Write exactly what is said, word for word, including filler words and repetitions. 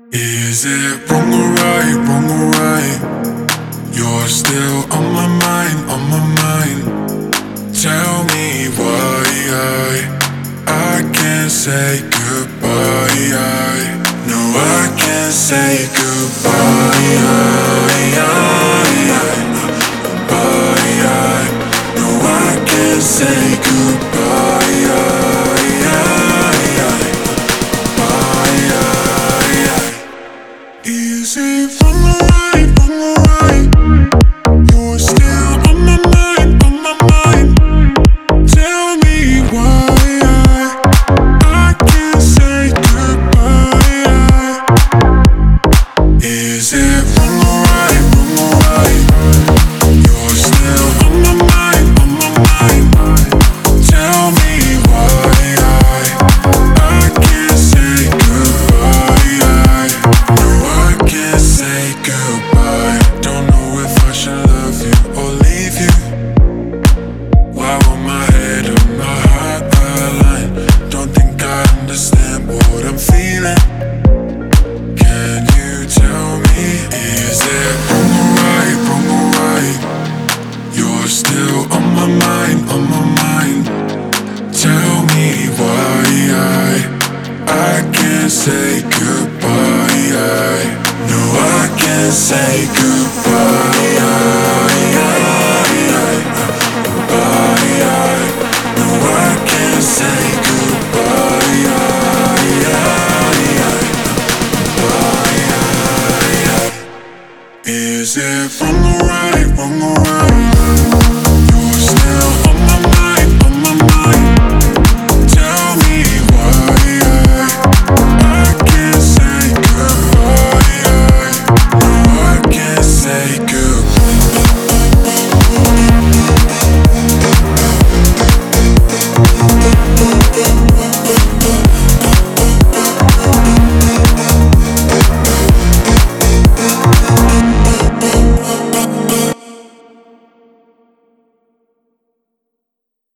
Is it wrong or right, wrong or right? You're still on my mind, on my mind. Tell me why I, I can't say goodbye. I, no, I can't say goodbye. I, I, I, I, no, I can't say goodbye. I, I, Is it wrong or right, wrong or right? You're still on my mind, on my mind. Tell me why I, I can't say goodbye. Is it wrong or right, wrong or right? You're still on my mind, on my mind. Tell me why I, I can't say goodbye. No, I can't say goodbye. Don't know if I should love you or leave you. Why will my head and my heart align? Don't think I understand what I'm feeling. Can you tell me? Is it wrong or right, wrong or right? You're still on my mind, on my mind. Tell me why I, I can't say goodbye. I, no, I can't say goodbye. I, I, I, I, no, I can't say goodbye. I, I, I, Is it wrong or right, wrong or right?